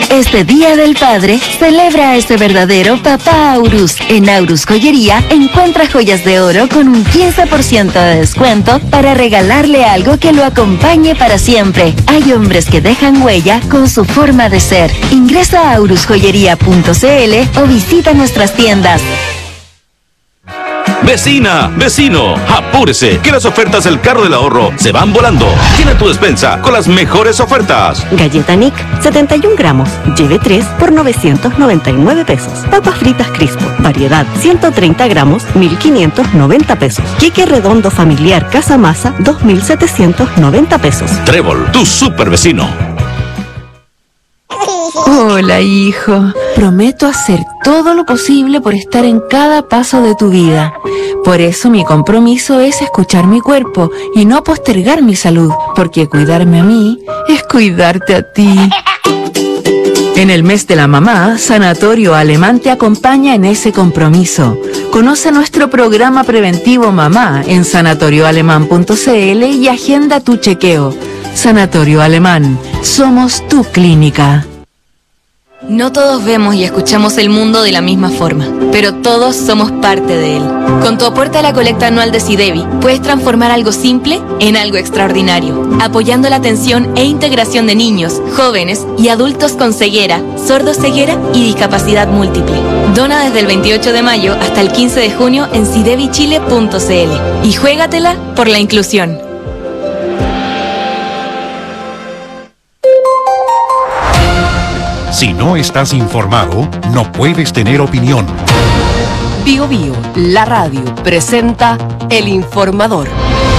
Este Día del Padre, celebra a ese verdadero papá Aurus. En Aurus Joyería, encuentra joyas de oro con un 15% de descuento para regalarle algo que lo acompañe para siempre. Hay hombres que dejan huella con su forma de ser. Ingresa a aurusjoyería.cl o visita nuestras tiendas. Vecina, vecino, apúrese, que las ofertas del carro del ahorro se van volando. Tiene tu despensa con las mejores ofertas. Galleta Nick, 71 gramos, lleve 3 por 999 pesos. Papas fritas Crispo, variedad, 130 gramos, 1,590 pesos. Quique redondo familiar Casa Masa, 2,790 pesos. Trébol, tu super vecino. Hola, hijo. Prometo hacer todo lo posible por estar en cada paso de tu vida. Por eso mi compromiso es escuchar mi cuerpo y no postergar mi salud, porque cuidarme a mí es cuidarte a ti. En el mes de la mamá, Sanatorio Alemán te acompaña en ese compromiso. Conoce nuestro programa preventivo Mamá en sanatorioalemán.cl y agenda tu chequeo. Sanatorio Alemán, somos tu clínica. No todos vemos y escuchamos el mundo de la misma forma, pero todos somos parte de él. Con tu aporte a la colecta anual de SIDEBI, puedes transformar algo simple en algo extraordinario, apoyando la atención e integración de niños, jóvenes y adultos con ceguera, sordoceguera y discapacidad múltiple. Dona desde el 28 de mayo hasta el 15 de junio en sidebichile.cl y juégatela por la inclusión. Si no estás informado, no puedes tener opinión. Bio Bio, la radio, presenta El Informador.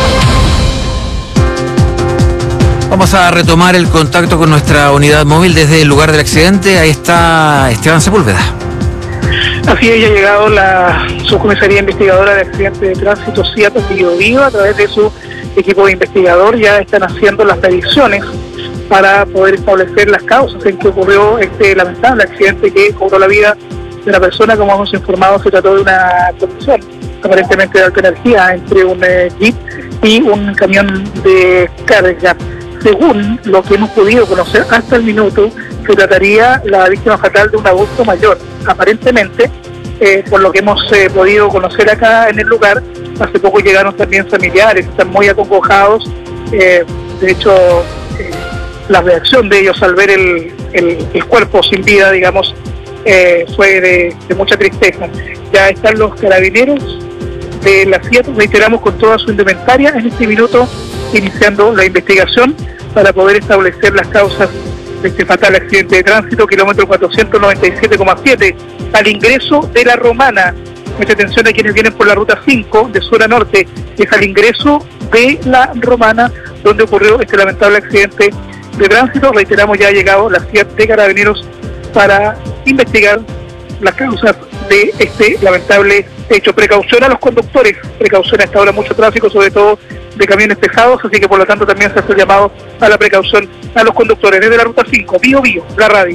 Vamos a retomar el contacto con nuestra unidad móvil desde el lugar del accidente. Ahí está Esteban Sepúlveda. Así es, ya ha llegado la subcomisaría investigadora de accidentes de tránsito CIAT Bio Bio. A través de su equipo de investigador ya están haciendo las mediciones para poder establecer las causas en que ocurrió este lamentable accidente que cobró la vida de una persona. Como hemos informado, se trató de una colisión aparentemente de alta energía entre un jeep y un camión de carga. Según lo que hemos podido conocer hasta el minuto, se trataría la víctima fatal de un adulto mayor. Aparentemente, por lo que hemos podido conocer acá en el lugar, hace poco llegaron también familiares, están muy acongojados. De hecho, la reacción de ellos al ver el cuerpo sin vida, digamos, fue de mucha tristeza. Ya están los carabineros de la CIAT, reiteramos, con toda su indumentaria en este minuto, iniciando la investigación para poder establecer las causas de este fatal accidente de tránsito, kilómetro 497,7, al ingreso de La Romana. Mucha atención a quienes vienen por la ruta 5 de sur a norte, es al ingreso de La Romana donde ocurrió este lamentable accidente de tránsito. Reiteramos, ya ha llegado la CIAT de Carabineros para investigar las causas de este lamentable hecho. Precaución a los conductores, precaución a esta hora, mucho tráfico, sobre todo de camiones pesados, así que por lo tanto también se hace el llamado a la precaución a los conductores. Desde la ruta 5, Bio Bio, la radio.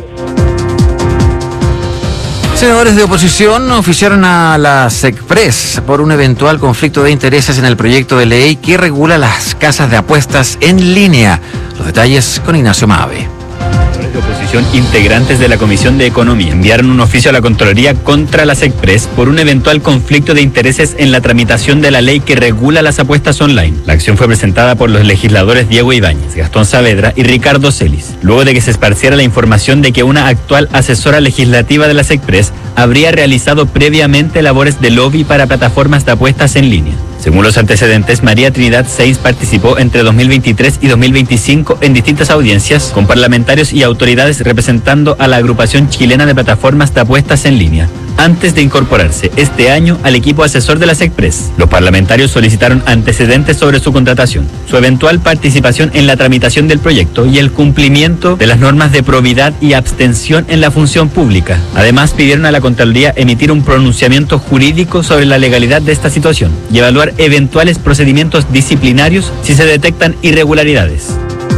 Senadores de oposición oficiaron a la SECPRES por un eventual conflicto de intereses en el proyecto de ley que regula las casas de apuestas en línea. Los detalles con Ignacio Mave. De oposición integrantes de la Comisión de Economía enviaron un oficio a la Contraloría contra la SECPRES por un eventual conflicto de intereses en la tramitación de la ley que regula las apuestas online. La acción fue presentada por los legisladores Diego Ibáñez, Gastón Saavedra y Ricardo Celis, luego de que se esparciera la información de que una actual asesora legislativa de la SECPRES habría realizado previamente labores de lobby para plataformas de apuestas en línea. Según los antecedentes, María Trinidad Seis participó entre 2023 y 2025 en distintas audiencias con parlamentarios y autoridades representando a la agrupación chilena de plataformas de apuestas en línea, antes de incorporarse este año al equipo asesor de la SECPRES. Los parlamentarios solicitaron antecedentes sobre su contratación, su eventual participación en la tramitación del proyecto y el cumplimiento de las normas de probidad y abstención en la función pública. Además, pidieron a la Contraloría emitir un pronunciamiento jurídico sobre la legalidad de esta situación y evaluar eventuales procedimientos disciplinarios si se detectan irregularidades.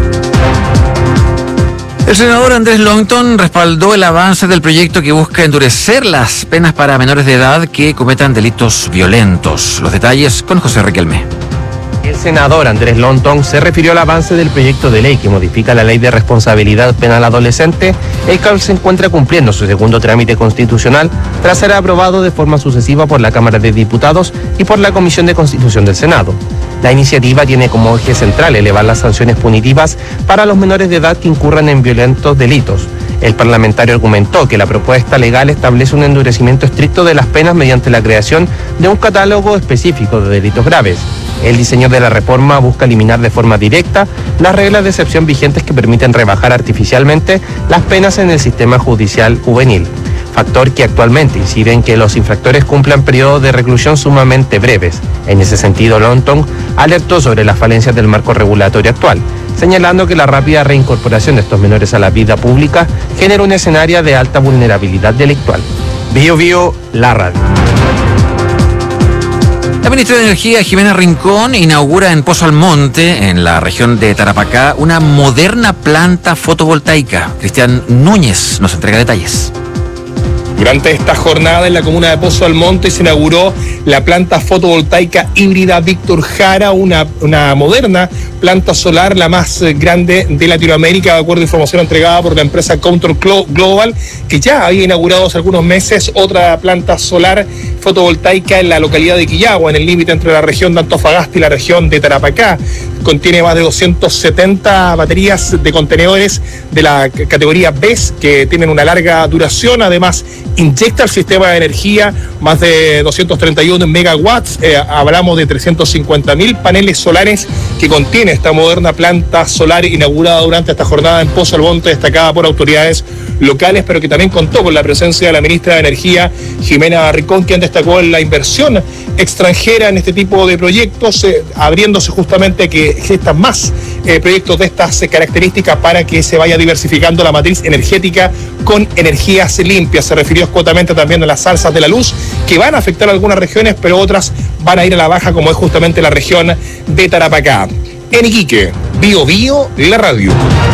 El senador Andrés Longton respaldó el avance del proyecto que busca endurecer las penas para menores de edad que cometan delitos violentos. Los detalles con José Riquelme. El senador Andrés Lontón se refirió al avance del proyecto de ley que modifica la ley de responsabilidad penal adolescente, el cual se encuentra cumpliendo su segundo trámite constitucional tras ser aprobado de forma sucesiva por la Cámara de Diputados y por la Comisión de Constitución del Senado. La iniciativa tiene como eje central elevar las sanciones punitivas para los menores de edad que incurran en violentos delitos. El parlamentario argumentó que la propuesta legal establece un endurecimiento estricto de las penas mediante la creación de un catálogo específico de delitos graves. El diseño de la reforma busca eliminar de forma directa las reglas de excepción vigentes que permiten rebajar artificialmente las penas en el sistema judicial juvenil, factor que actualmente incide en que los infractores cumplan periodos de reclusión sumamente breves. En ese sentido, Lontón alertó sobre las falencias del marco regulatorio actual, señalando que la rápida reincorporación de estos menores a la vida pública genera un escenario de alta vulnerabilidad delictual. Bio Bio, la radio. La ministra de Energía, Jimena Rincón, inaugura en Pozo Almonte, en la región de Tarapacá, una moderna planta fotovoltaica. Cristian Núñez nos entrega detalles. Durante esta jornada en la comuna de Pozo Almonte se inauguró la planta fotovoltaica híbrida Víctor Jara, una moderna planta solar, la más grande de Latinoamérica, de acuerdo a información entregada por la empresa Counter Global, que ya había inaugurado hace algunos meses otra planta solar fotovoltaica en la localidad de Quillagua, en el límite entre la región de Antofagasta y la región de Tarapacá. Contiene más de 270 baterías de contenedores de la categoría BES que tienen una larga duración. Además, inyecta al sistema de energía más de 231 megawatts. Hablamos de 350.000 paneles solares que contiene esta moderna planta solar inaugurada durante esta jornada en Pozo Almonte, destacada por autoridades locales, pero que también contó con la presencia de la ministra de Energía, Jimena Rincón, quien destacó la inversión extranjera en este tipo de proyectos, abriéndose justamente que existan más proyectos de estas características para que se vaya diversificando la matriz energética con energías limpias. Se refirió escuetamente también a las alzas de la luz que van a afectar a algunas regiones, pero otras van a ir a la baja, como es justamente la región de Tarapacá. En Iquique, Bio Bio, la radio.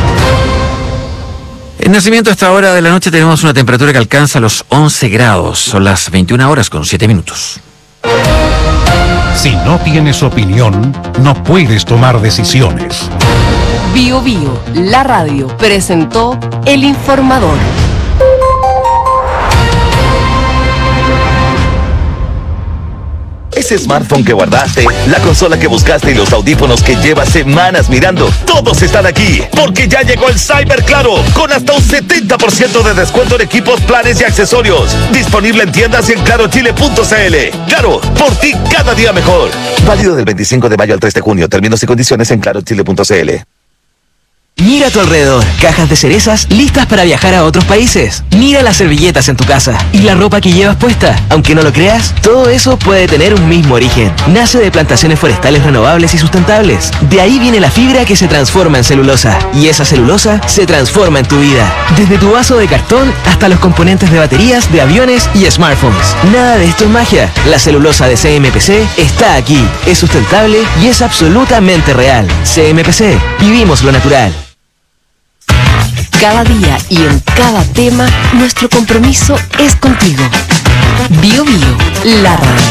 En Nacimiento, a esta hora de la noche tenemos una temperatura que alcanza los 11 grados. Son las 21 horas con 7 minutos. Si no tienes opinión, no puedes tomar decisiones. Bio Bio, la radio, presentó El Informador. Ese smartphone que guardaste, la consola que buscaste y los audífonos que llevas semanas mirando, todos están aquí, porque ya llegó el Cyber Claro, con hasta un 70% de descuento en equipos, planes y accesorios. Disponible en tiendas y en clarochile.cl. Claro, por ti cada día mejor. Válido del 25 de mayo al 3 de junio. Términos y condiciones en clarochile.cl. Mira a tu alrededor, cajas de cerezas listas para viajar a otros países. Mira las servilletas en tu casa y la ropa que llevas puesta. Aunque no lo creas, todo eso puede tener un mismo origen. Nace de plantaciones forestales renovables y sustentables. De ahí viene la fibra que se transforma en celulosa. Y esa celulosa se transforma en tu vida. Desde tu vaso de cartón hasta los componentes de baterías, de aviones y smartphones. Nada de esto es magia. La celulosa de CMPC está aquí. Es sustentable y es absolutamente real. CMPC, vivimos lo natural. Cada día y en cada tema, nuestro compromiso es contigo. Bio Bio, la radio.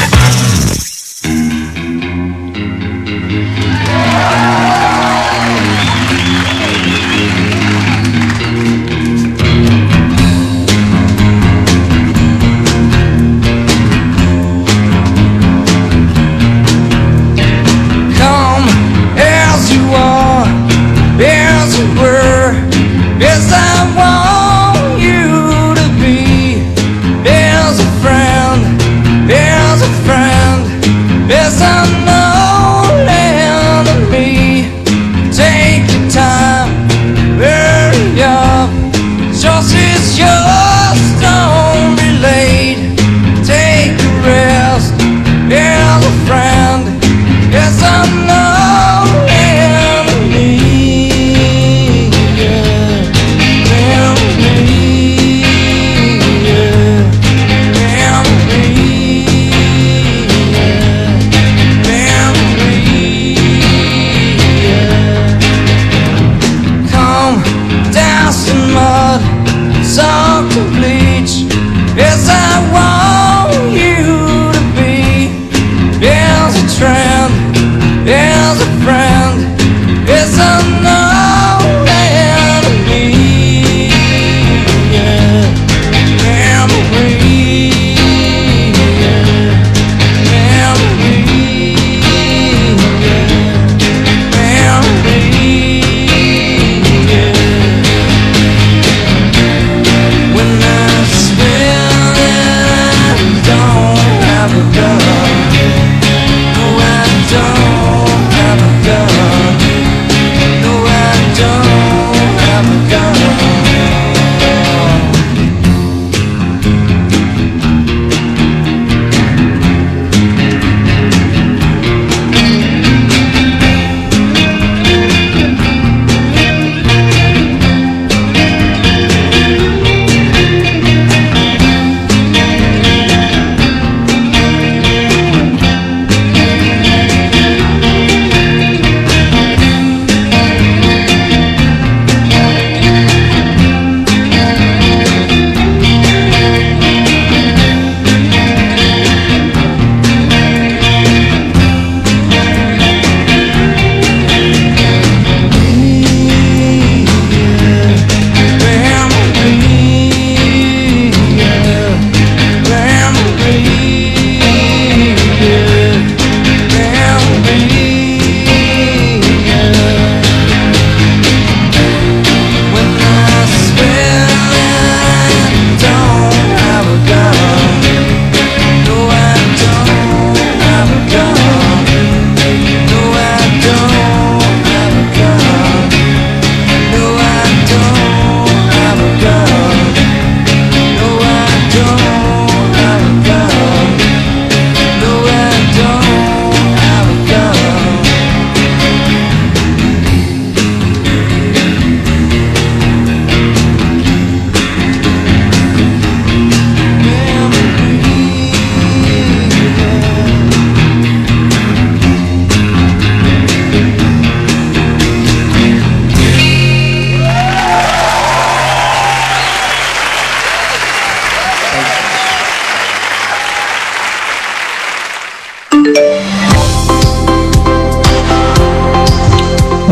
Yes, I want you to be. There's a friend, there's a friend, there's an old enemy. Take your time, hurry up. Just is yours, don't be late. Take a rest, there's a friend, there's an old enemy. Salt to bleach. Yes, I want you to be. There's a trend.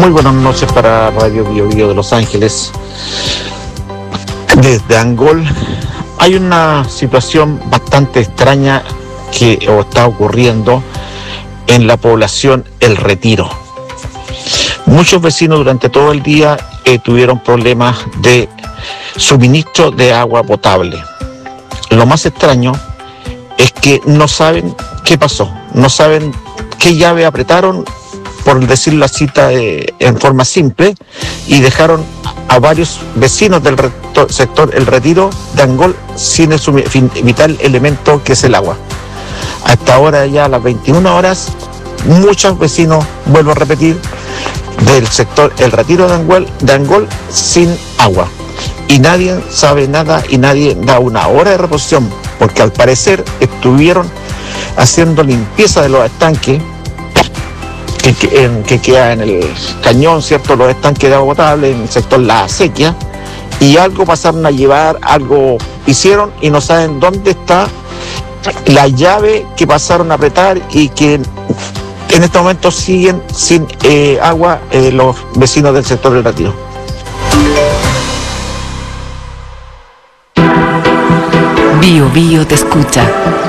Muy buenas noches para Radio Bio Bio de Los Ángeles. Desde Angol hay una situación bastante extraña que está ocurriendo en la población El Retiro. Muchos vecinos durante todo el día tuvieron problemas de suministro de agua potable. Lo más extraño es que no saben qué pasó, no saben qué llave apretaron, por decir la cita en forma simple, y dejaron a varios vecinos del sector El Retiro de Angol sin el vital elemento que es el agua. Hasta ahora, ya a las 21 horas, muchos vecinos, vuelvo a repetir, del sector El Retiro de Angol sin agua. Y nadie sabe nada y nadie da una hora de reposición, porque al parecer estuvieron haciendo limpieza de los estanques que queda en el cañón, ¿cierto? Los estanques de agua potable en el sector La Acequia, y algo pasaron a llevar, algo hicieron y no saben dónde está la llave que pasaron a apretar, y que en este momento siguen sin agua los vecinos del sector del Retiro. Bio Bio te escucha.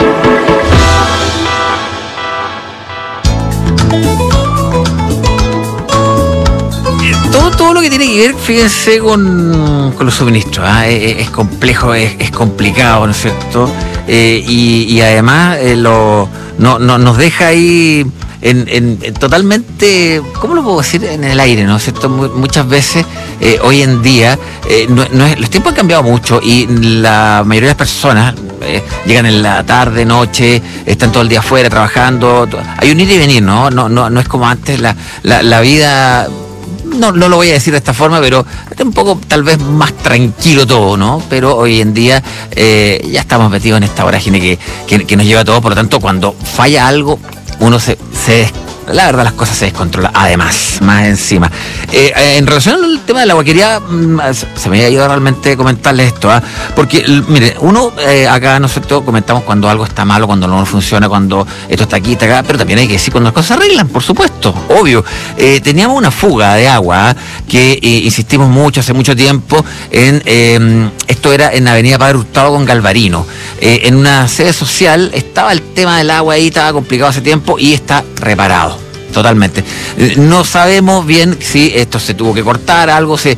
Todo lo que tiene que ver, fíjense, con los suministros, es complejo, es complicado, ¿no es cierto? Y además nos deja ahí en totalmente, ¿cómo lo puedo decir? En el aire, ¿no es cierto? Muchas veces, hoy en día, los tiempos han cambiado mucho, y la mayoría de las personas llegan en la tarde, noche, están todo el día afuera trabajando. Hay un ir y venir, ¿no? No es como antes la vida. No lo voy a decir de esta forma, pero es un poco tal vez más tranquilo todo, ¿no? Pero hoy en día ya estamos metidos en esta vorágine que nos lleva a todo. Por lo tanto, cuando falla algo, uno la verdad, las cosas se descontrolan. Además, más encima. En relación al tema del agua, quería, se me había ido realmente comentarles esto, porque, mire, uno acá, ¿no es cierto?, comentamos cuando algo está malo, cuando no funciona, cuando esto está aquí, está acá, pero también hay que decir cuando las cosas se arreglan, por supuesto, obvio. Teníamos una fuga de agua que insistimos mucho, hace mucho tiempo, esto era en Avenida Padre Hurtado con Galvarino. En una sede social estaba el tema del agua ahí, estaba complicado hace tiempo, y está reparado. Totalmente. No sabemos bien si esto se tuvo que cortar, algo se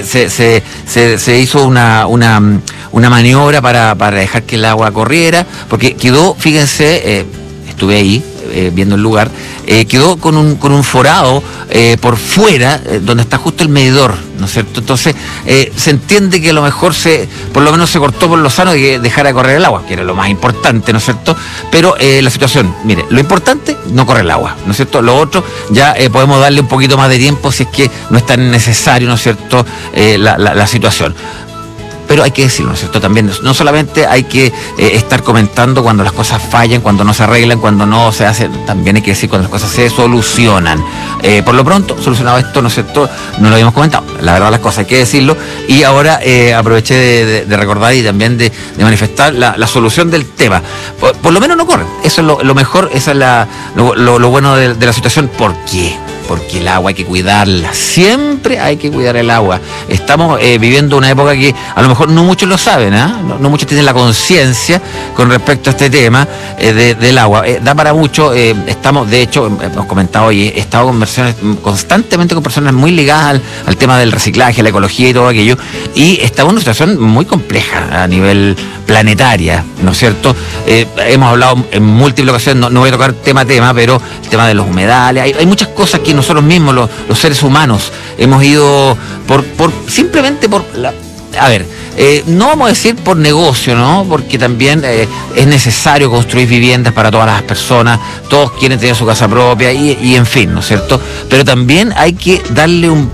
hizo una maniobra para dejar que el agua corriera, porque quedó, fíjense, estuve ahí viendo el lugar, quedó con un forado por fuera, donde está justo el medidor, ¿no es cierto? Entonces se entiende que a lo mejor por lo menos se cortó por lo sano de que dejara de correr el agua, que era lo más importante, ¿no es cierto? Pero la situación, mire, lo importante, no corre el agua, ¿no es cierto? Lo otro, ya podemos darle un poquito más de tiempo si es que no es tan necesario, ¿no es cierto?, la situación. Pero hay que decirlo, ¿no es cierto? También no solamente hay que estar comentando cuando las cosas fallan, cuando no se arreglan, cuando no se hace, también hay que decir cuando las cosas se solucionan. Por lo pronto, solucionado esto, ¿no es cierto?, no lo habíamos comentado. La verdad, las cosas hay que decirlo, y ahora aproveché de recordar y también de manifestar la solución del tema. Por lo menos no corren, eso es lo mejor, eso es lo bueno de la situación. ¿Por qué? Porque el agua hay que cuidarla, siempre hay que cuidar el agua. Estamos viviendo una época que a lo mejor no muchos lo saben, no muchos tienen la conciencia con respecto a este tema del agua. Da para mucho, estamos, de hecho, hemos comentado hoy, he estado constantemente con personas muy ligadas al tema del reciclaje, la ecología y todo aquello, y estamos en una situación muy compleja a nivel planetaria, ¿no es cierto? Hemos hablado en múltiples ocasiones, no voy a tocar tema, pero el tema de los humedales, hay muchas cosas que nosotros mismos, los seres humanos, hemos ido simplemente por no vamos a decir por negocio, ¿no? Porque también es necesario construir viviendas para todas las personas, todos quieren tener su casa propia y en fin, ¿no es cierto? Pero también hay que darle un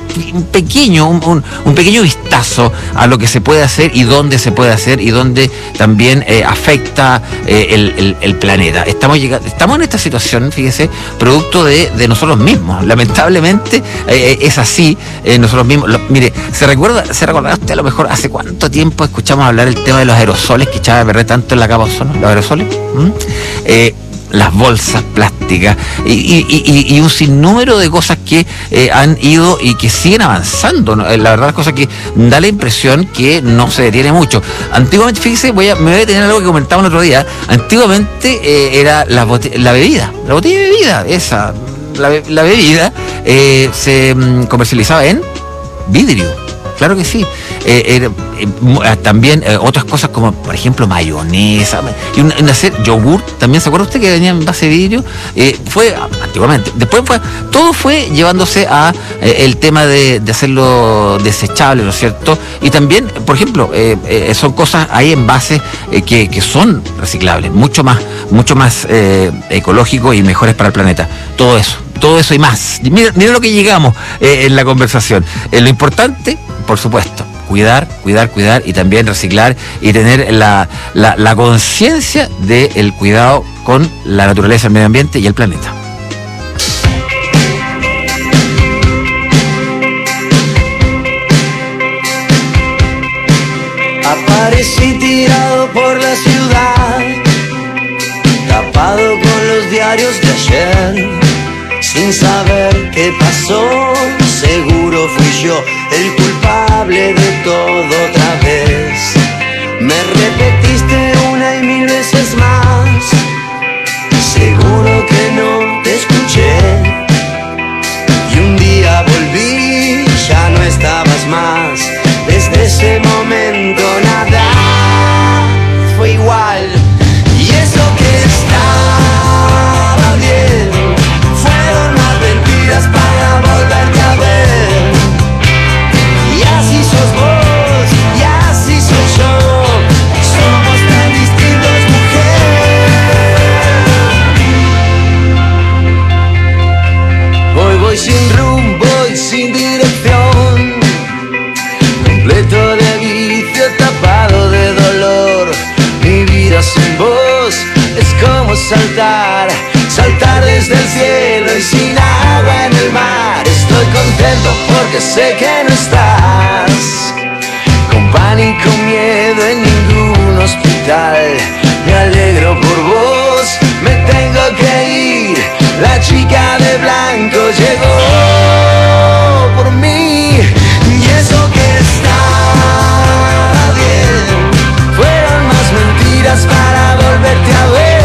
pequeño vistazo a lo que se puede hacer y dónde se puede hacer y dónde también afecta el planeta. Estamos en esta situación, fíjese, producto de nosotros mismos. Lamentablemente es así, nosotros mismos. Mire, ¿se recordará usted a lo mejor hace cuánto tiempo escuchamos hablar el tema de los aerosoles que echaba a perder tanto en la capa de ozono? ¿Los aerosoles? las bolsas plásticas y un sinnúmero de cosas que han ido y que siguen avanzando, ¿no? La verdad es cosa que da la impresión que no se detiene mucho. Antiguamente, fíjese, me voy a detener algo que comentaba el otro día. Antiguamente era la botella de bebida, la bebida se comercializaba en vidrio. Claro que sí. También otras cosas como, por ejemplo, mayonesa y yogur. También, ¿se acuerda usted que venía en base de vidrio? Fue antiguamente. Después todo fue llevándose a el tema de hacerlo desechable, ¿no es cierto? Y también, por ejemplo, son cosas ahí en base que son reciclables, mucho más ecológicos y mejores para el planeta. Todo eso y más. Mira lo que llegamos en la conversación. Lo importante, por supuesto, cuidar y también reciclar y tener la conciencia del cuidado con la naturaleza, el medio ambiente y el planeta. Aparecí tirado por la ciudad, tapado con los diarios de ayer, sin saber qué pasó. Seguro fui yo el culpable de todo otra vez. Me repetiste una y mil veces más, seguro que no te escuché. Y un día volví, ya no estabas más. Desde ese momento nada fue igual. Y eso que estaba bien fueron más mentiras para volverte a ver. Y así sos vos, y así soy yo. Somos tan distintos, mujer. Voy sin rumbo y sin dirección, completo de vicio, tapado de dolor. Mi vida sin vos es como saltar desde el cielo y sin agua en el mar. Estoy contento porque sé que no estás, con pánico, miedo en ningún hospital. Me alegro por vos, me tengo que ir. La chica de blanco llegó por mí. Y eso que estaba bien fueron más mentiras para volverte a ver.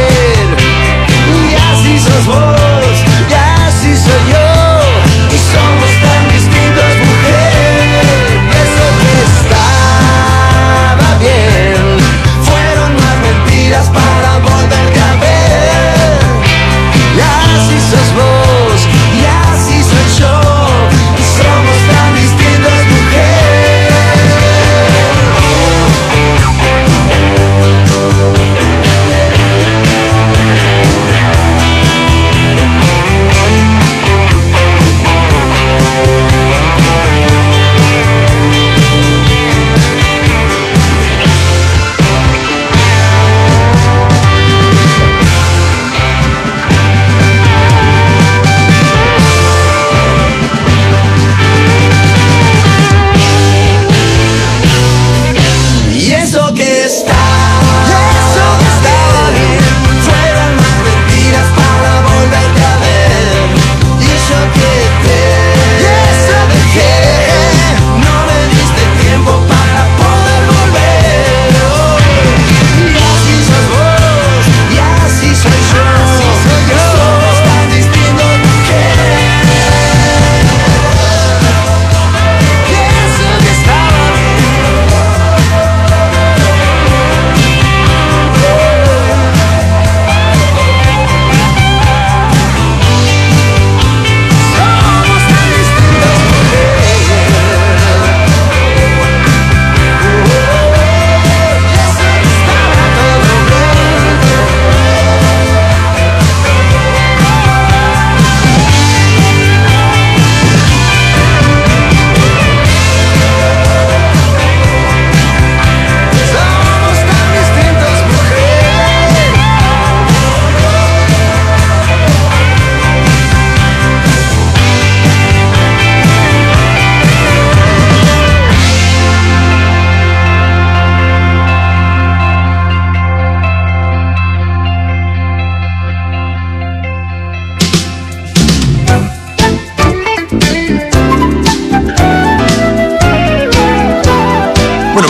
Y así sos vos, y así soy yo, y somos tan distintos, mujer. Y eso que estaba bien fueron más mentiras para volverte a ver. Y así sos vos, y así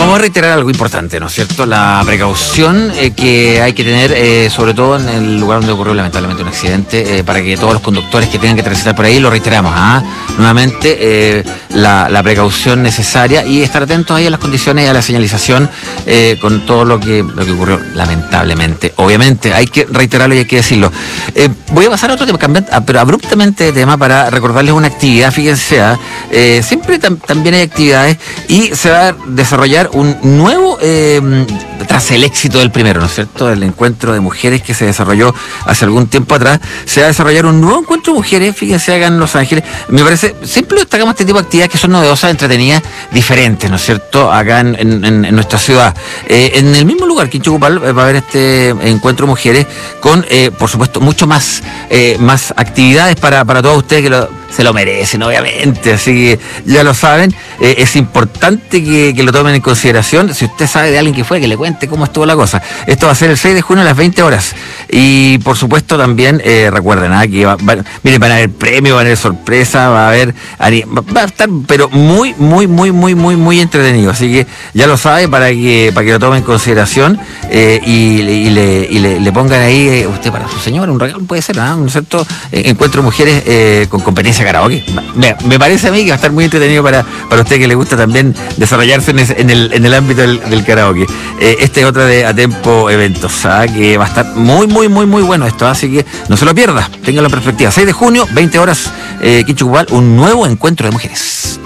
Vamos a reiterar algo importante, ¿no es cierto? La precaución que hay que tener, sobre todo en el lugar donde ocurrió lamentablemente un accidente, para que todos los conductores que tengan que transitar por ahí, lo reiteramos, nuevamente, la precaución necesaria y estar atentos ahí a las condiciones y a la señalización con todo lo que ocurrió lamentablemente. Obviamente, hay que reiterarlo y hay que decirlo. Voy a pasar a otro tema, pero abruptamente de tema, para recordarles una actividad. Fíjense, siempre también hay actividades y se va a desarrollar un nuevo, tras el éxito del primero, ¿no es cierto?, el encuentro de mujeres que se desarrolló hace algún tiempo atrás, se va a desarrollar un nuevo encuentro de mujeres, fíjense, acá en Los Ángeles. Me parece, siempre destacamos este tipo de actividades que son novedosas, entretenidas, diferentes, ¿no es cierto?, acá en nuestra ciudad. En el mismo lugar, que en Chucupal, va a haber este encuentro de mujeres con, por supuesto, mucho más actividades para todos ustedes que se lo merecen, obviamente, así que ya lo saben. Es importante que lo tomen en consideración. Si usted sabe de alguien que fue, que le cuente cómo estuvo la cosa. Esto va a ser el 6 de junio a las 20 horas. Y por supuesto también recuerden que miren, van a haber premios, van a haber sorpresa, va a estar pero muy entretenido. Así que ya lo sabe, para que lo tomen en consideración y le pongan ahí usted para su señora un regalo, puede ser, ¿no es cierto? Encuentro de mujeres con competencia karaoke. Me parece a mí que va a estar muy entretenido para usted que le gusta también desarrollarse en el ámbito del karaoke. Este es otra de Atempo Eventos, que va a estar muy bueno esto, así que no se lo pierda, téngalo en perspectiva. 6 de junio, 20 horas, Quichucubal, un nuevo encuentro de mujeres.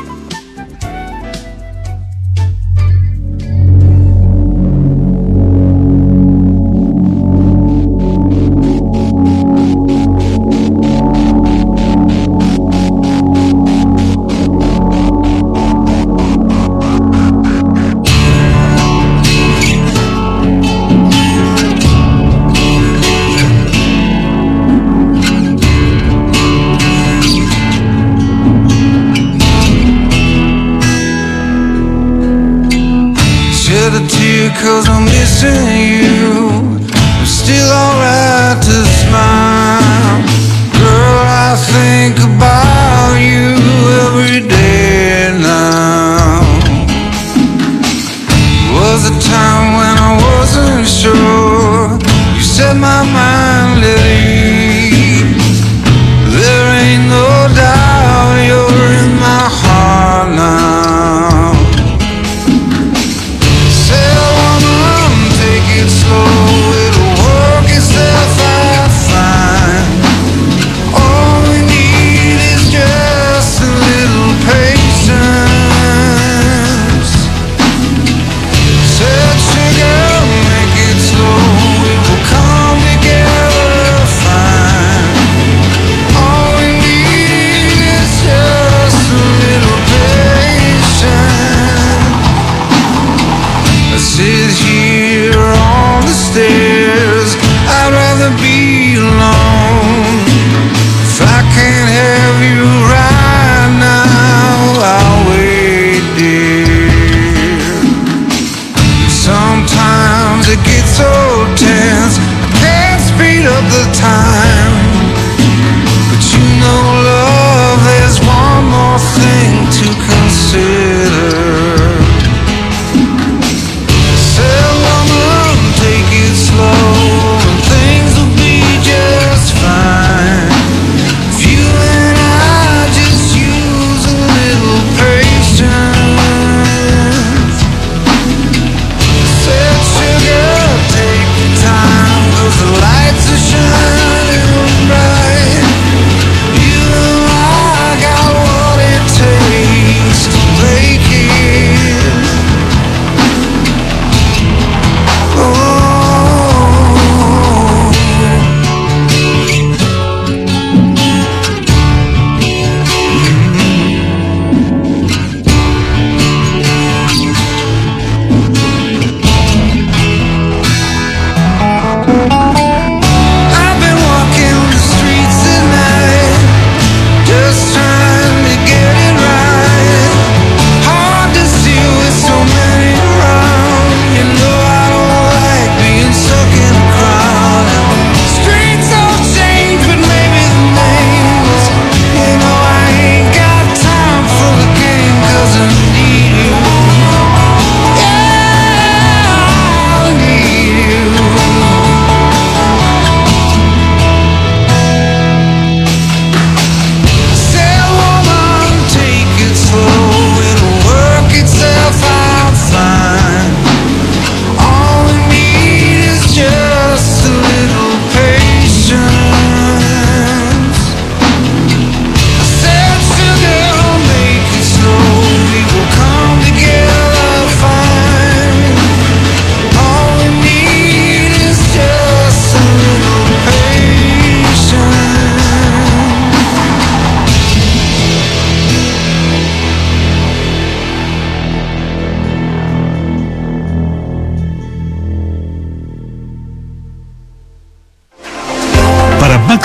Cause I'm missing you. I'm still alright to smile. Girl, I think about you every day now. Was a time when I wasn't sure. You set my mind at ease. There ain't no doubt you're in my heart now. Lights are shining.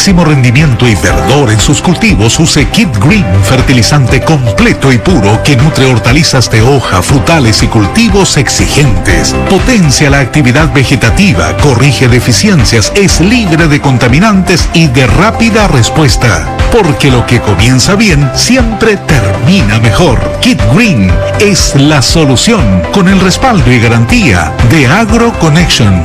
máximo rendimiento y verdor en sus cultivos, use Kit Green, fertilizante completo y puro que nutre hortalizas de hoja, frutales y cultivos exigentes. Potencia la actividad vegetativa, corrige deficiencias, es libre de contaminantes y de rápida respuesta. Porque lo que comienza bien siempre termina mejor. Kit Green es la solución con el respaldo y garantía de AgroConnection.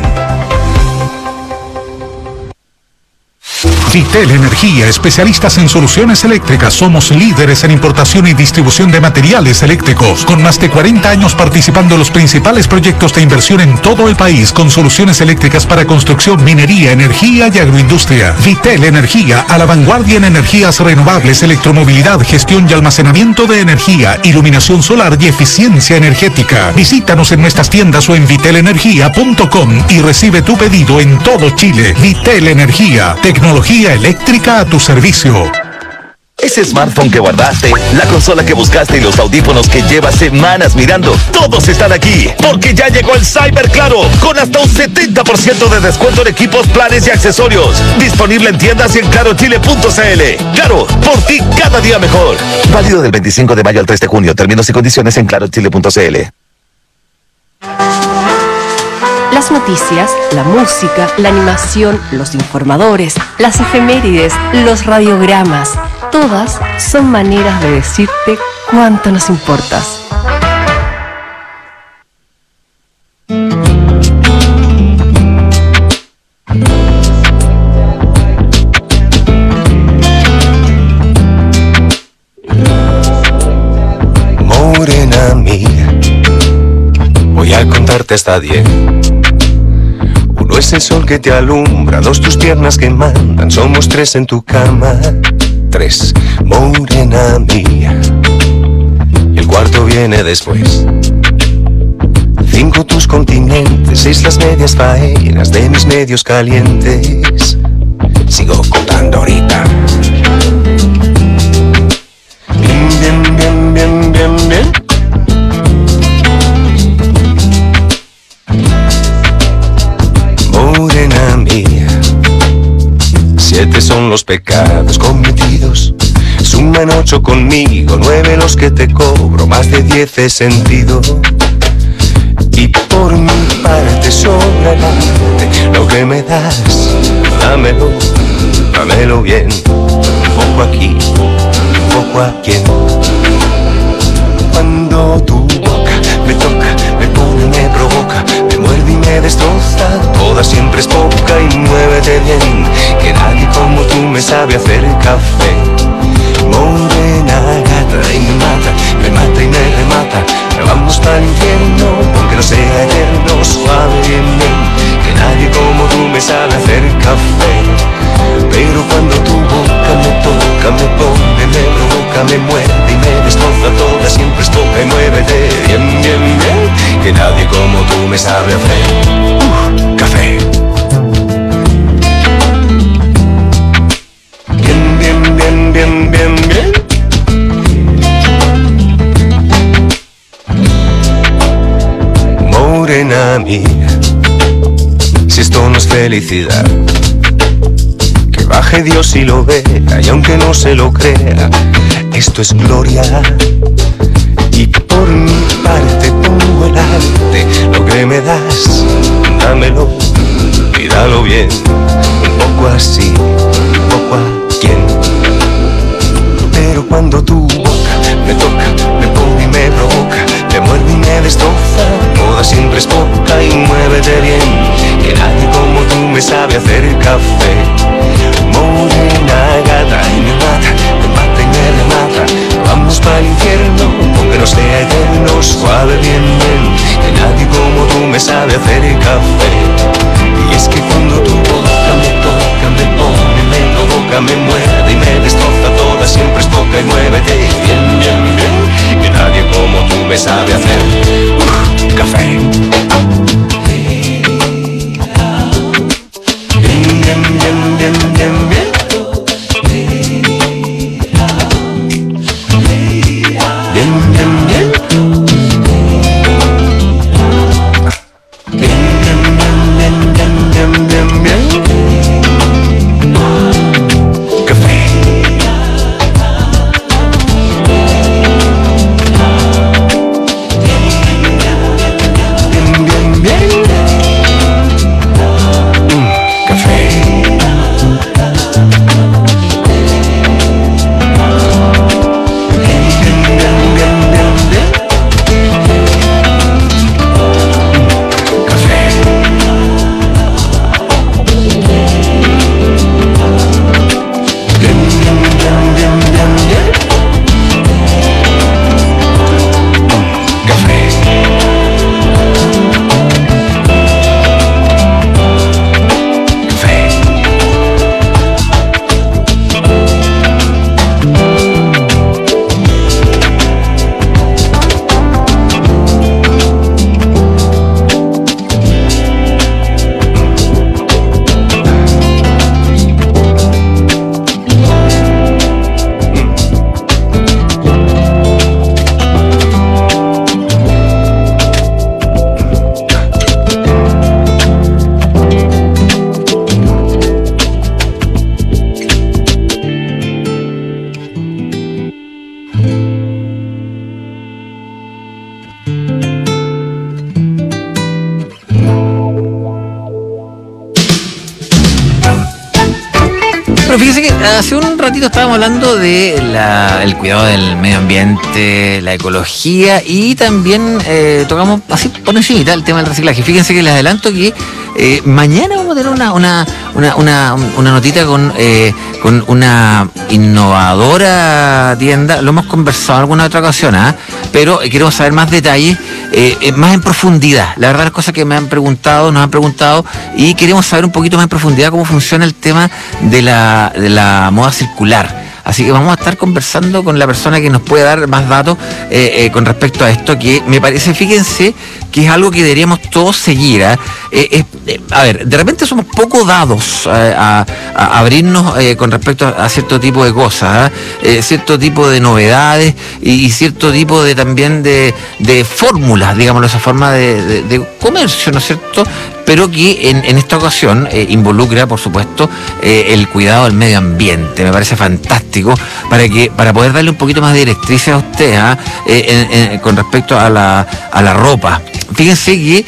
Vitel Energía, especialistas en soluciones eléctricas. Somos líderes en importación y distribución de materiales eléctricos, con más de 40 años participando en los principales proyectos de inversión en todo el país, con soluciones eléctricas para construcción, minería, energía y agroindustria. Vitel Energía, a la vanguardia en energías renovables, electromovilidad, gestión y almacenamiento de energía, iluminación solar y eficiencia energética. Visítanos en nuestras tiendas o en vitelenergia.com y recibe tu pedido en todo Chile. Vitel Energía, tecnología eléctrica a tu servicio. Ese smartphone que guardaste, la consola que buscaste y los audífonos que llevas semanas mirando, todos están aquí, porque ya llegó el Cyber Claro, con hasta un 70% de descuento en equipos, planes y accesorios. Disponible en tiendas y en clarochile.cl. Claro, por ti cada día mejor. Válido del 25 de mayo al 3 de junio. Términos y condiciones en clarochile.cl. Las noticias, la música, la animación, los informadores, las efemérides, los radiogramas, todas son maneras de decirte cuánto nos importas. Morena mía, voy a contarte hasta 10. Uno es el sol que te alumbra, 2 tus piernas que mandan, somos 3 en tu cama. 3, morena mía, y el cuarto viene después. 5 tus continentes, 6 las medias faenas de mis medios calientes. Sigo contando ahorita. Bien, bien, bien, bien, bien, bien. Morena mía, 7 son los pecados cometidos, suman 8 conmigo, 9 los que te cobro, más de 10 he sentido. Y por mi parte sobra el arte, lo que me das, dámelo, dámelo bien, un poco aquí, un poco aquí. Cuando tu boca me toca, me pone, me provoca, me muerde y me destroza, toda siempre es poca y muévete bien, que nadie como tú me sabe hacer café. Morena gata y me mata y me remata, vamos para el infierno, aunque no sea eterno, suave bien, que nadie como tú me sabe hacer café. Pero cuando tu boca me toca, me pone, me provoca, me muerde y me destroza, toda siempre es poca y muévete bien, bien, bien, que nadie como tú me sabe hacer café. Bien, bien, bien, bien, bien, bien. Morena mía, si esto no es felicidad, que baje Dios y lo vea, y aunque no se lo crea, esto es gloria. Y por mi parte pongo el arte, lo que me das, dámelo y dalo bien, un poco así, un poco a quien. Pero cuando tu boca me toca, me pone y me provoca, me muerde y me destroza, toda siempre es poca y muévete bien, que nadie como tú me sabe hacer café. Morena gata y me mata y me remata, vamos para el infierno, aunque no sea eterno, suave bien, bien, que nadie como tú me sabe hacer café. Y es que cuando tu boca me toca, me pone, me provoca, me muerde y me destroza, toda siempre es poca y muévete bien, bien, bien, que nadie como tú me sabe hacer café. Bien, bien, bien, bien, bien, bien. Bien, bien, bien. Bien, bien, bien, bien, bien, bien, bien. Hace un ratito estábamos hablando de el cuidado del medio ambiente, la ecología y también tocamos así por encima el tema del reciclaje. Fíjense que les adelanto que mañana vamos a tener una notita con una innovadora tienda. Lo hemos conversado en alguna otra ocasión, pero queremos saber más detalles, más en profundidad. La verdad, las cosas que nos han preguntado y queremos saber un poquito más en profundidad cómo funciona el tema de la moda circular. Así que vamos a estar conversando con la persona que nos puede dar más datos con respecto a esto, que me parece, fíjense, que es algo que deberíamos todos seguir. A ver, de repente somos poco dados a abrirnos con respecto a cierto tipo de cosas, cierto tipo de novedades y cierto tipo de también de fórmulas, digámoslo, esa forma de comercio, ¿no es cierto? Pero que en esta ocasión involucra, por supuesto, el cuidado del medio ambiente. Me parece fantástico para poder darle un poquito más de directrices a usted con respecto a la ropa. Fíjense que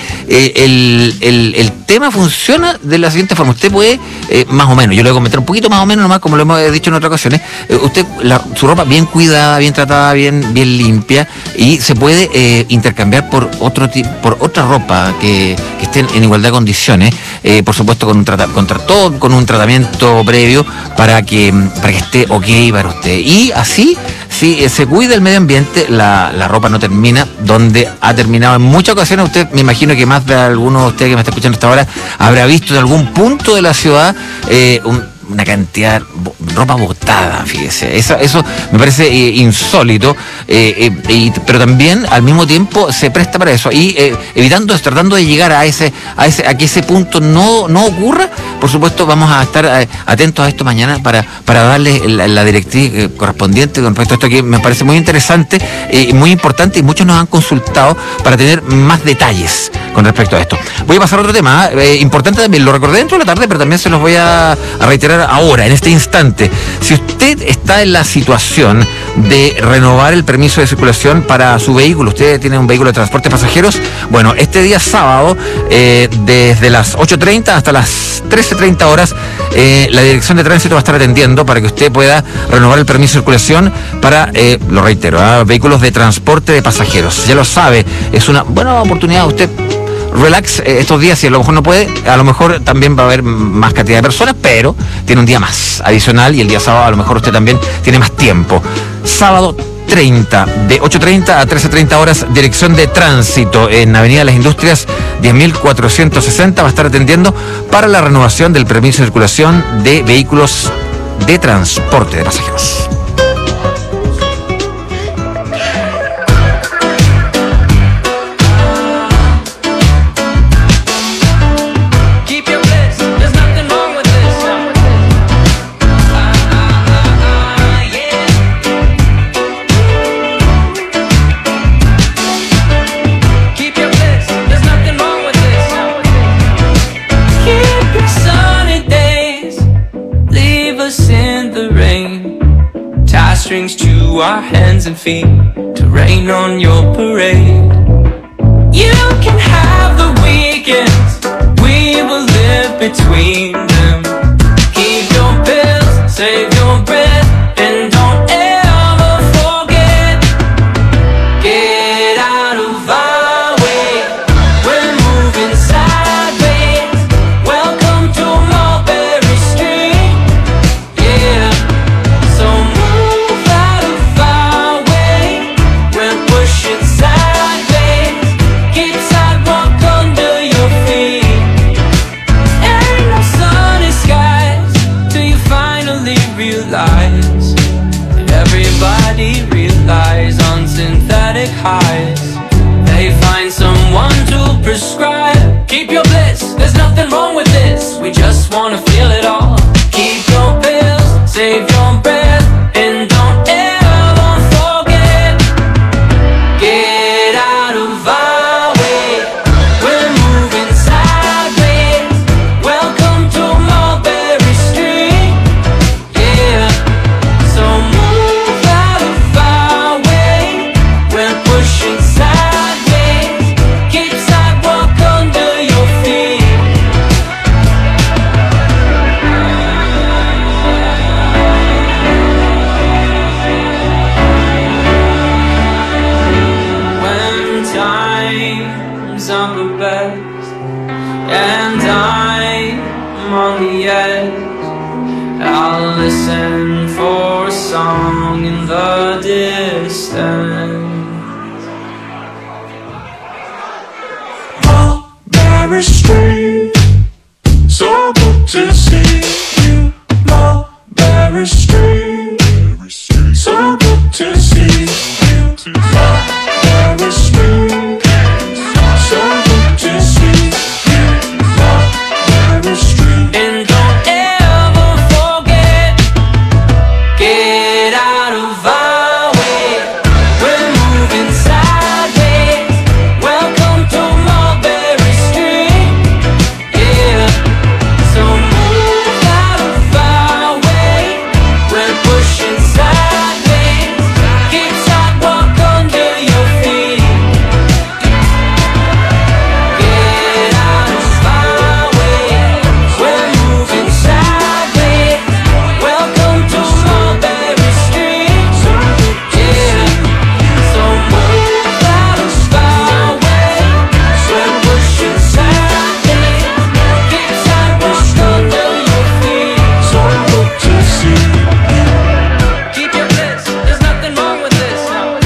el tema funciona de la siguiente forma. Usted puede, más o menos, yo le voy a comentar un poquito más o menos nomás, como lo hemos dicho en otras ocasiones, su ropa bien cuidada, bien tratada, bien limpia, y se puede intercambiar por otra ropa que esté en igualdad de condiciones, por supuesto con un tratamiento previo para que esté ok para usted. Y así, si se cuida el medio ambiente, la ropa no termina donde ha terminado en muchas ocasiones. Usted, me imagino que más de alguno de ustedes que me está escuchando hasta ahora habrá visto en algún punto de la ciudad una cantidad de ropa botada, fíjese. Eso me parece insólito, pero también al mismo tiempo se presta para eso. Y tratando de llegar a que ese punto no ocurra, por supuesto vamos a estar atentos a esto mañana para darle la directriz correspondiente con respecto a esto, que me parece muy interesante y muy importante, y muchos nos han consultado para tener más detalles con respecto a esto. Voy a pasar a otro tema importante también, lo recordé dentro de la tarde, pero también se los voy a reiterar ahora, en este instante. Si usted está en la situación de renovar el permiso de circulación para su vehículo, usted tiene un vehículo de transporte de pasajeros, bueno, este día sábado, desde las 8:30 hasta las 13:30 horas, la Dirección de Tránsito va a estar atendiendo para que usted pueda renovar el permiso de circulación para, lo reitero, vehículos de transporte de pasajeros. Ya lo sabe, es una buena oportunidad. Usted relax estos días, si a lo mejor no puede, a lo mejor también va a haber más cantidad de personas, pero tiene un día más adicional, y el día sábado a lo mejor usted también tiene más tiempo. Sábado 30, de 8:30 a 13:30 horas, Dirección de Tránsito en Avenida Las Industrias 10.460 va a estar atendiendo para la renovación del permiso de circulación de vehículos de transporte de pasajeros. Strings to our hands and feet to rain on your parade. You can have the weekends, we will live between them. Keep your pills, save your breath, and don't ever forget. Get out of our way, we're moving sideways. Welcome to Mulberry Street, yeah. So move out of our way, we're pushing sideways. Keep sidewalk under your feet. Ain't no sunny skies till you finally realize that everybody relies on synthetic highs. They find someone to prescribe. Keep your bliss, there's nothing wrong with this. We just wanna feel it all. Keep your pills, save your breath, and don't ever forget. Get out of our way, we're moving sideways. Welcome to Mulberry Street, yeah. So move out of our way, we're pushing sideways. Keep sidewalk under your feet. rest, and I'm on the edge. I'll listen for a song in the distance. Mulberry Street, so good to see you. Mulberry Street, so good to see you. Mulberry Street, so good to see you. Mulberry Street. And don't ever forget, get out of our way. We're moving sideways. Welcome to Mulberry Street. Yeah, so move out of our way. We're pushing sideways. Keep sidewalk under your feet. Get out of our way. We're moving sideways. Welcome to Mulberry Street. Yeah, so move out of our way. We're pushing sideways. Keep sidewalk under your feet. So good to see you. Keep your bliss. There's nothing wrong with this.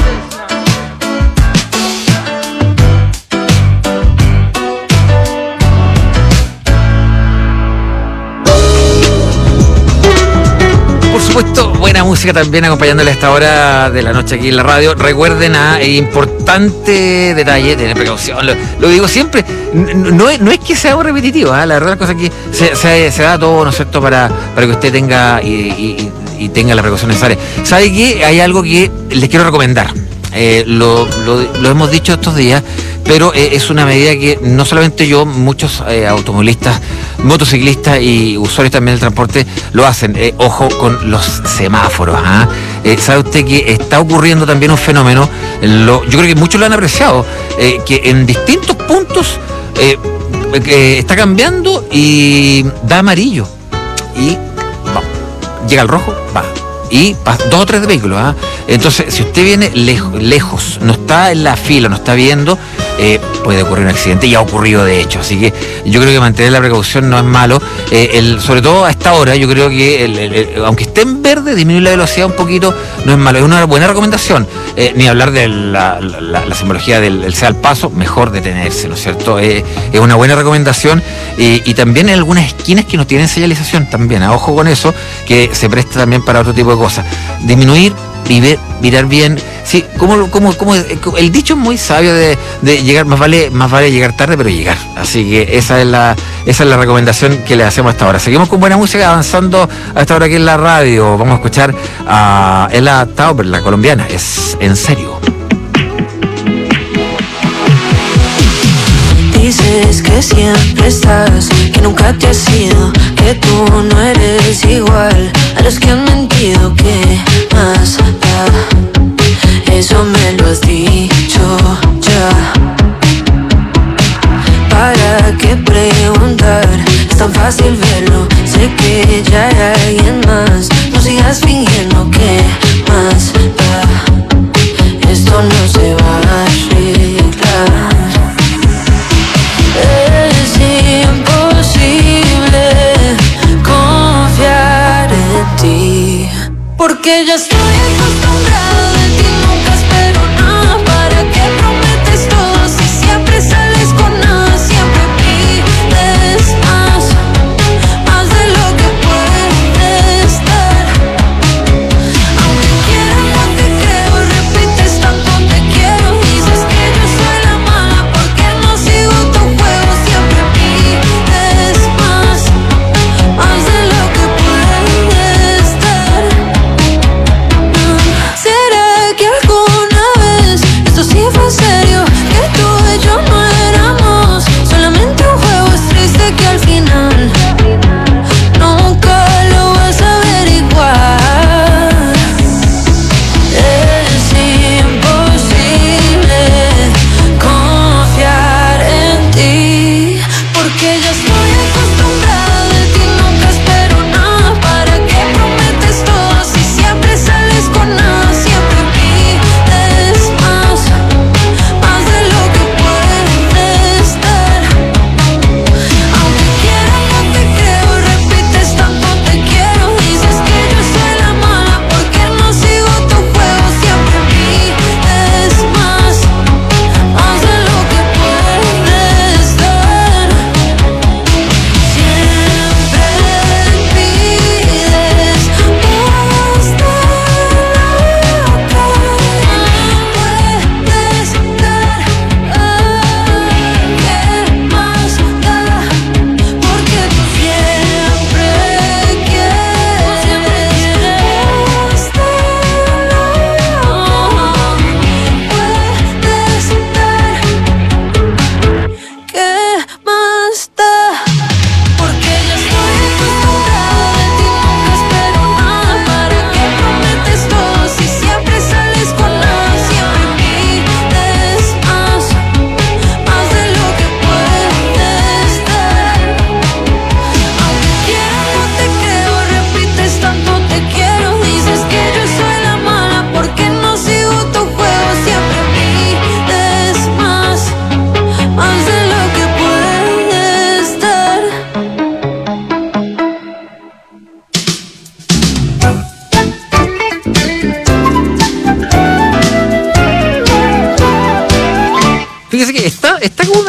Por supuesto, buena música también acompañándole a esta hora de la noche aquí en la radio. Recuerden importante detalle, tener precaución. Lo digo siempre, no es que sea algo repetitivo, la verdad las cosas que se da todo, ¿no es cierto?, para que usted tenga y tenga la precaución necesaria. ¿Sabe qué? Hay algo que les quiero recomendar. Lo hemos dicho estos días, pero es una medida que no solamente yo, muchos automovilistas, motociclistas y usuarios también del transporte lo hacen. Ojo con los semáforos. ¿Sabe usted que está ocurriendo también un fenómeno? Yo creo que muchos lo han apreciado, que en distintos puntos está cambiando y da amarillo. Y llega el rojo, va. Y 2 o 3 de vehículos. Entonces, si usted viene lejos, no está en la fila, no está viendo, puede ocurrir un accidente, y ha ocurrido de hecho. Así que yo creo que mantener la precaución no es malo. Sobre todo a esta hora, yo creo que aunque esté en verde, disminuir la velocidad un poquito no es malo. Es una buena recomendación. Ni hablar de la simbología del sea al paso, mejor detenerse, ¿no es cierto? Es una buena recomendación. Y también en algunas esquinas que no tienen señalización también. Ojo con eso, que se presta también para otro tipo de cosas. Disminuir y mirar bien. Sí, como el dicho es muy sabio de llegar, más vale llegar tarde, pero llegar. Así que esa es la recomendación que le hacemos hasta ahora. Seguimos con buena música, avanzando a esta hora aquí en la radio. Vamos a escuchar a Ella Tauber, la colombiana. Es En Serio. Dices que siempre estás, que nunca te has ido, que tú no eres igual a los que han mentido. ¿Qué más da? Eso me lo has dicho ya. ¿Para qué preguntar? Es tan fácil verlo. Sé que ya hay alguien más. No sigas fingiendo. ¿Qué más da? Esto no se va a arreglar. Es imposible confiar en ti, porque ya estoy acostumbrado de ti. Nunca espero nada. ¿Para qué prometes todo si siempre sales con nada? Siempre pides más de lo que puedes dar. Aunque quiera no te creo, repites tanto te quiero. Dices que yo soy la mala porque no sigo tu juego. Siempre pides más de lo que puedes dar.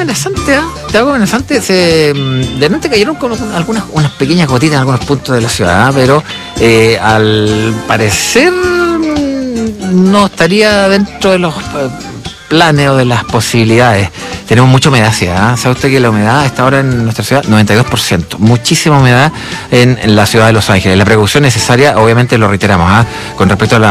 amenazante, algo amenazante. De noche cayeron con unas pequeñas gotitas en algunos puntos de la ciudad, pero al parecer no estaría dentro de los planes o de las posibilidades. Tenemos mucha humedad, ¿sabe usted que la humedad está ahora en nuestra ciudad? 92%, muchísima humedad en la ciudad de Los Ángeles. La precaución necesaria, obviamente lo reiteramos, con respecto a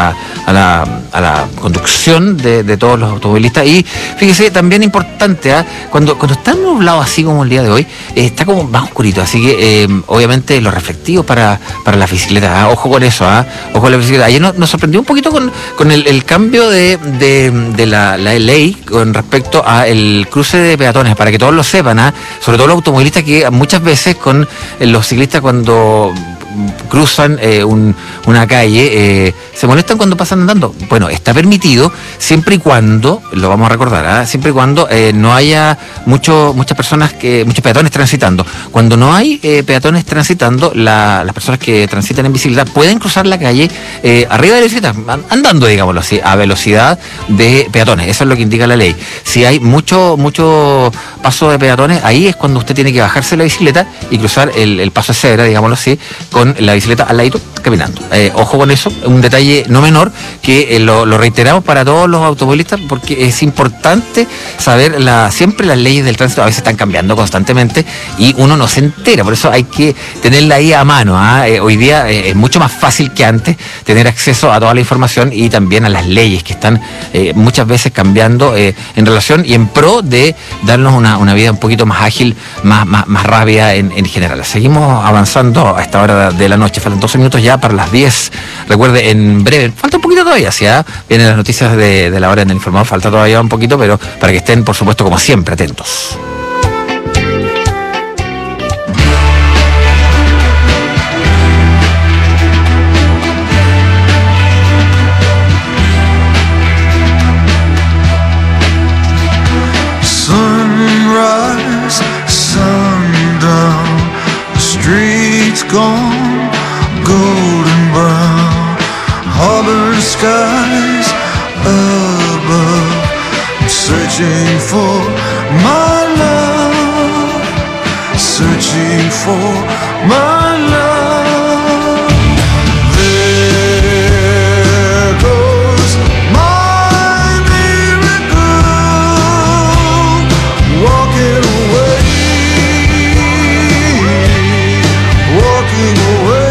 la conducción de todos los automovilistas. Y fíjese, también importante, cuando está nublado así como el día de hoy, está como más oscurito, así que obviamente los reflectivos para las bicicletas, ojo con eso, ojo con la bicicleta. Ayer nos sorprendió un poquito con el cambio de la ley con respecto a el cruce de peatones, para que todos lo sepan, sobre todo los automovilistas, que muchas veces con los ciclistas cuando cruzan una calle se molestan cuando pasan andando. Bueno, está permitido siempre y cuando, lo vamos a recordar, siempre y cuando no haya muchos peatones transitando. Cuando no hay peatones transitando, las personas que transitan en bicicleta pueden cruzar la calle arriba de la bicicleta, andando, digámoslo así, a velocidad de peatones. Eso es lo que indica la ley. Si hay mucho paso de peatones, ahí es cuando usted tiene que bajarse la bicicleta y cruzar el paso de cebra, digámoslo así, con la bicicleta al ladito caminando. Ojo con eso, un detalle no menor que lo reiteramos para todos los automovilistas, porque es importante saber siempre las leyes del tránsito. A veces están cambiando constantemente y uno no se entera, por eso hay que tenerla ahí a mano. Hoy día es mucho más fácil que antes tener acceso a toda la información y también a las leyes que están muchas veces cambiando en relación y en pro de darnos una vida un poquito más ágil, más rápida en general. Seguimos avanzando a esta hora de la noche, faltan 12 minutos ya para las 10. Recuerde, en breve, falta un poquito todavía, vienen las noticias de la hora en el informado, falta todavía un poquito, pero para que estén, por supuesto, como siempre, atentos. Sunrise, sundown, the streets gone golden brown, harbor skies above. I'm searching for my love, searching for my love. There goes my miracle, walking away, walking away.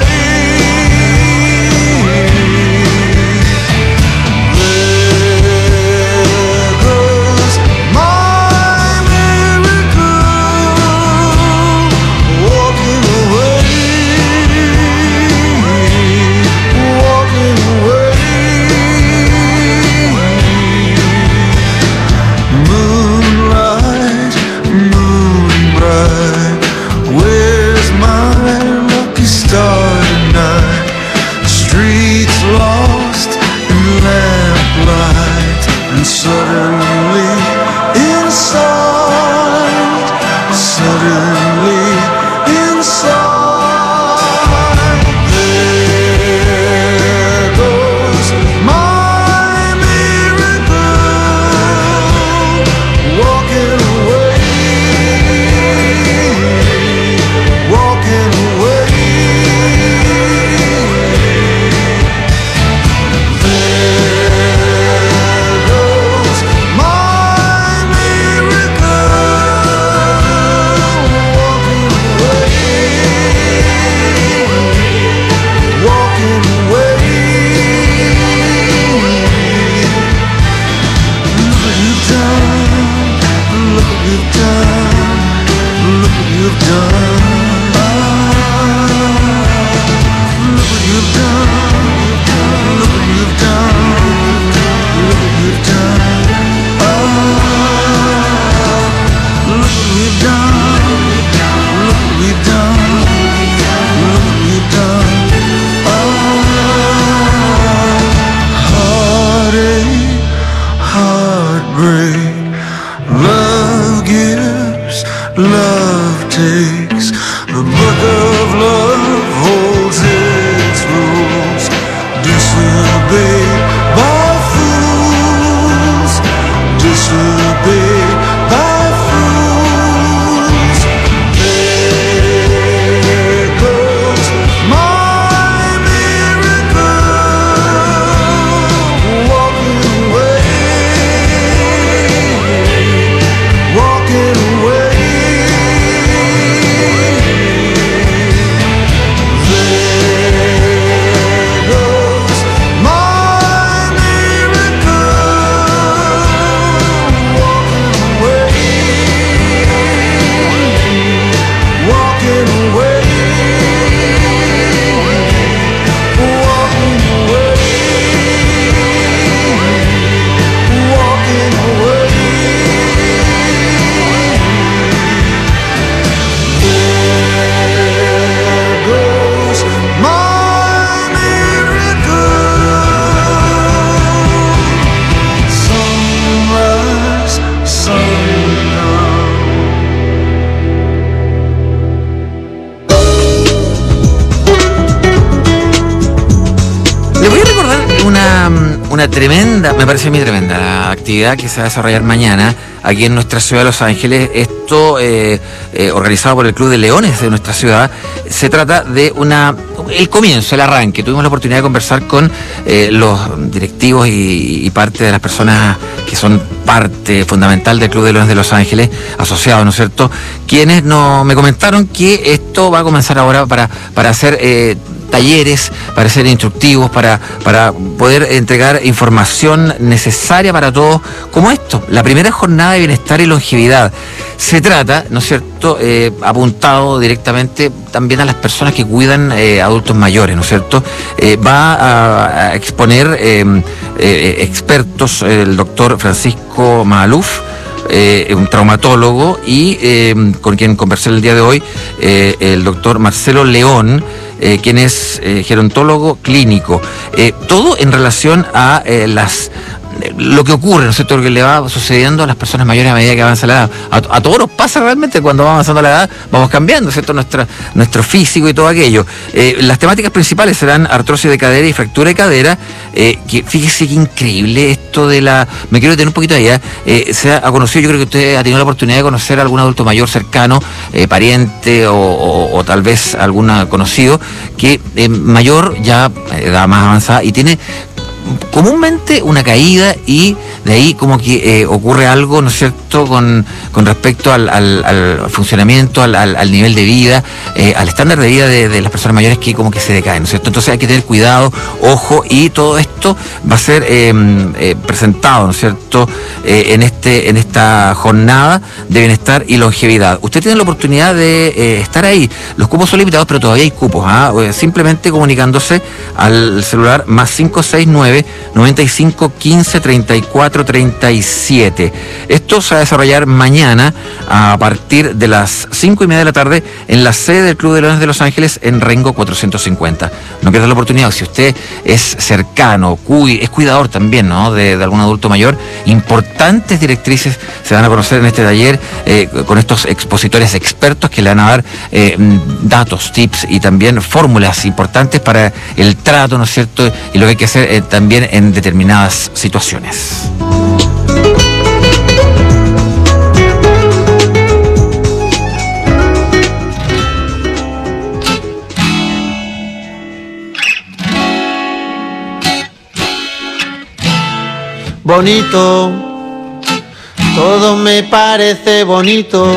Disobeyed by fools. una tremenda, me parece a mí tremenda actividad que se va a desarrollar mañana aquí en nuestra ciudad de Los Ángeles. Esto organizado por el Club de Leones de nuestra ciudad. Se trata de el comienzo, el arranque. Tuvimos la oportunidad de conversar con los directivos y parte de las personas que son parte fundamental del Club de Leones de Los Ángeles, asociados, ¿no es cierto?, quienes me comentaron que esto va a comenzar ahora para hacer talleres, para ser instructivos, para poder entregar información necesaria para todos, como esto, la primera jornada de bienestar y longevidad. Se trata, ¿no es cierto?, apuntado directamente también a las personas que cuidan adultos mayores, ¿no es cierto? Va a exponer expertos, el doctor Francisco Maluf, un traumatólogo, y con quien conversé el día de hoy, el doctor Marcelo León, quien es gerontólogo clínico. Todo en relación a lo que ocurre, ¿no es cierto?, lo que le va sucediendo a las personas mayores a medida que avanza la edad. A todos nos pasa realmente, cuando va avanzando la edad, vamos cambiando, ¿cierto?, nuestro físico y todo aquello. Las temáticas principales serán artrosis de cadera y fractura de cadera, que fíjese qué increíble esto me quiero detener un poquito allá. Se ha conocido, yo creo que usted ha tenido la oportunidad de conocer a algún adulto mayor cercano, pariente o tal vez algún conocido, que mayor, ya edad más avanzada, y tiene comúnmente una caída, y de ahí como que ocurre algo, ¿no es cierto?, con respecto al funcionamiento, al nivel de vida, al estándar de vida de las personas mayores, que como que se decaen, ¿no es cierto? Entonces hay que tener cuidado, ojo, y todo esto va a ser presentado, ¿no es cierto?, en esta jornada de bienestar y longevidad. Usted tiene la oportunidad de estar ahí. Los cupos son limitados, pero todavía hay cupos, simplemente comunicándose al celular +569 95 15 34 37. Esto se va a desarrollar mañana a partir de las 5:30 de la tarde en la sede del Club de Leones de Los Ángeles, en Rengo 450. No pierda la oportunidad. Si usted es cercano, es cuidador también, ¿no?, de algún adulto mayor, importantes directrices se van a conocer en este taller, con estos expositores expertos que le van a dar datos, tips y también fórmulas importantes para el trato, ¿no es cierto?, y lo que hay que hacer también en determinadas situaciones. Bonito, todo me parece bonito.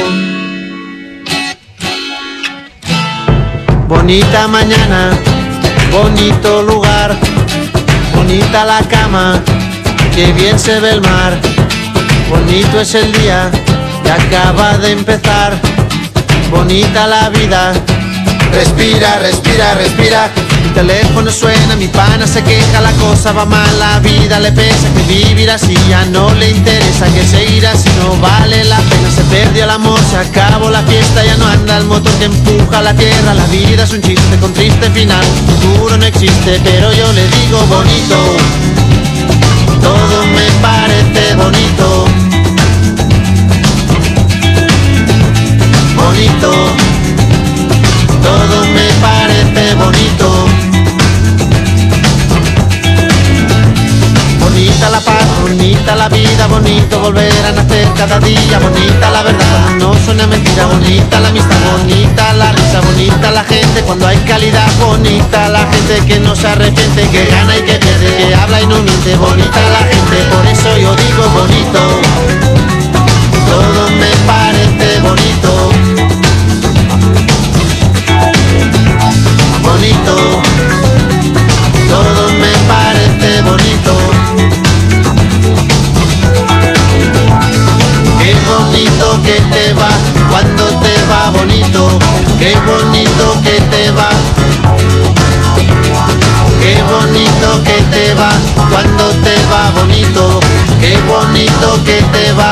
Bonita mañana, bonito lugar, bonita la cama, que bien se ve el mar. Bonito es el día que acaba de empezar. Bonita la vida. Respira, respira, respira. Mi teléfono suena, mi pana se queja, la cosa va mal, la vida le pesa, que vivir así ya no le interesa, que seguir así no vale la pena. Se perdió el amor, se acabó la fiesta, ya no anda el motor que empuja la tierra. La vida es un chiste con triste final, futuro no existe, pero yo le digo bonito. Todo me parece bonito. Bonito. Todo me parece bonito. Bonita la paz, bonita la vida, bonito volver a nacer cada día. Bonita la verdad, no suena mentira. Bonita la amistad, bonita la risa, bonita la gente cuando hay calidad. Bonita la gente que no se arrepiente, que gana y que pierde, que habla y no miente. Bonita la gente, por eso yo digo bonito. Todo me parece bonito. Bonito, todo me parece bonito. Qué bonito que te va cuando te va bonito. Qué bonito que te va. Qué bonito que te va cuando te va bonito. Qué bonito que te va.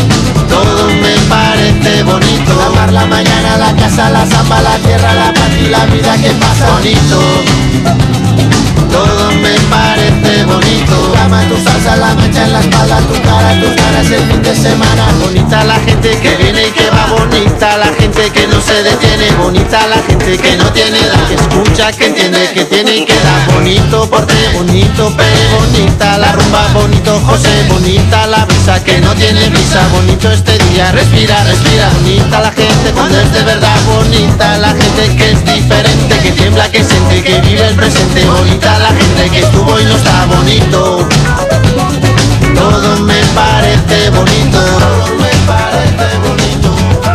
La mañana, la casa, la zamba, la tierra, la patria, la vida que pasa. Bonito, todo me parece bonito. Tu cama, tu salsa, la mancha en la espalda, tu cara, tus ganas el fin de semana. Bonita la gente que viene y que va, bonita la gente que no se detiene, bonita la gente que no tiene edad, que escucha, que entiende, que tiene y que da. Bonito porte, bonito Pere, bonita la rumba, bonito José, bonita la brisa que no tiene brisa, bonito este día, respira, respira. Bonita la gente cuando es de verdad, bonita la gente que es diferente, que tiembla, que siente, que vive el presente. Bonita la gente que estuvo y no está. Bonito, todo me parece bonito, todo me parece bonito.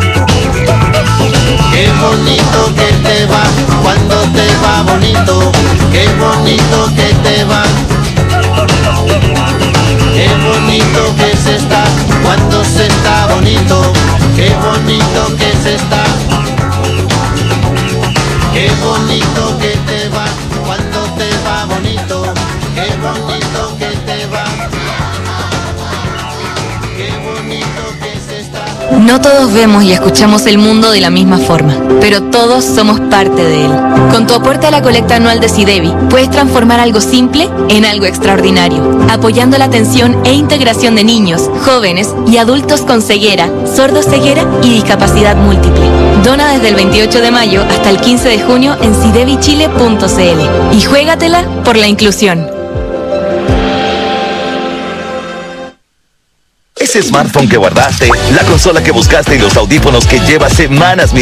Qué bonito que te va cuando te va bonito, qué bonito que te va. Qué bonito que se está cuando se está bonito, qué bonito que se está. Qué bonito que te va cuando te va bonito, qué bonito que te va. Qué bonito que se está. No todos vemos y escuchamos el mundo de la misma forma, pero todos somos parte de él. Con tu aporte a la colecta anual de SIDEBI, puedes transformar algo simple en algo extraordinario, apoyando la atención e integración de niños, jóvenes y adultos con ceguera, sordoceguera y discapacidad múltiple. Dona desde el 28 de mayo hasta el 15 de junio en sidebichile.cl y juégatela por la inclusión. Ese smartphone que guardaste, la consola que buscaste y los audífonos que llevas semanas